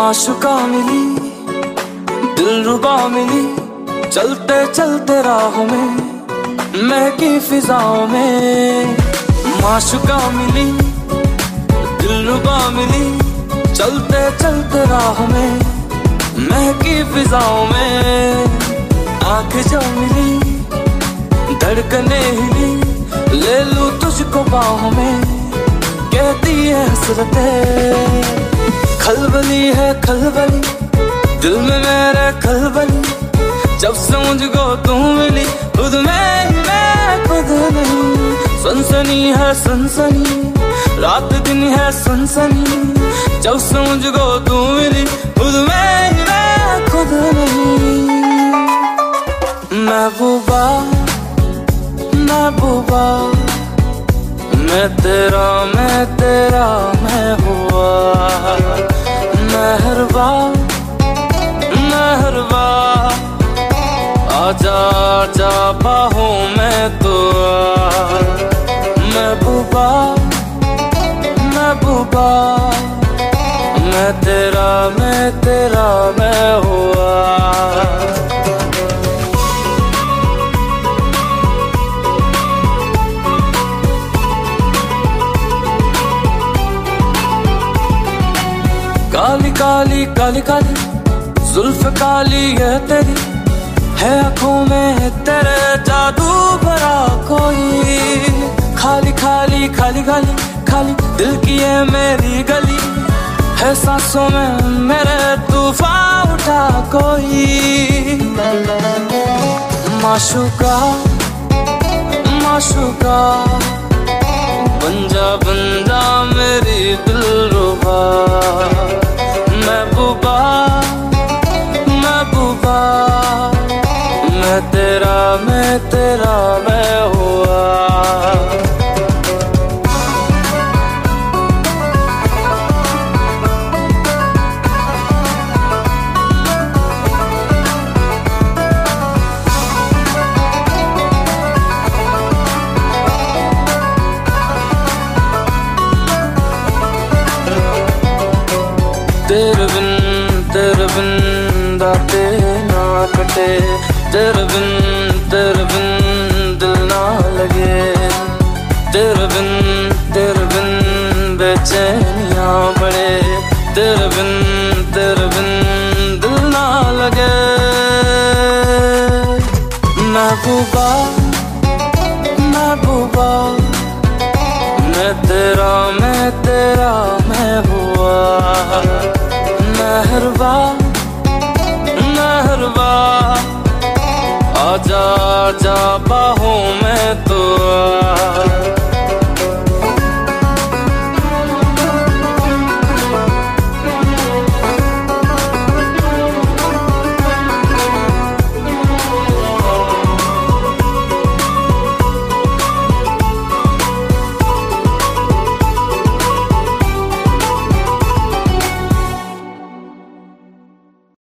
माशुका मिली, दिलरुबा मिली, चलते चलते राहों में, महकी फिजाओं में। माशुका मिली, दिलरुबा मिली, चलते चलते राहों में, महकी फिजाओं में। आंख जो मिली, धड़कने हिली, ले लूं तुझको बाहों में, कहती है हसरतें। खलबली है खलबली, दिल में मेरे खलबली, जब से मुझको तू मिली, खुद में ही मैं खुद नहीं। सनसनी है सनसनी, रात दिन है सनसनी, जब से मुझको तू मिली, खुद में ही मैं खुद नहीं। महबूबा महबूबा, मैं तेरा मैं हुआ। मेहरबा मेहरबा, आजा आजा बाहों में तो आ। महबूबा महबूबा, मैं तेरा मैं हुआ। काली काली काली काली जुल्फ काली है तेरी, है आँखों में तेरे जादू भरा कोई। खाली खाली खाली खाली खाली दिल की है मेरी गली, है सांसों में मेरे तूफान उठा कोई। माशुका माशुका, बंजा बंजा मेरी दिलरुबा। महबूबा महबूबा, मैं तेरा मैं हुआ। तेरे बिन दाते ना कटे, तेरे बिन दिल ना लगे। तेरे बिन बेचैनियाँ बढ़े, तेरे बिन दिल ना लगे। महबूबा महबूबा, मैं तेरा मैं हुआ। मेहरबा मेहरबा, आजा आजा बाहों में तो आ।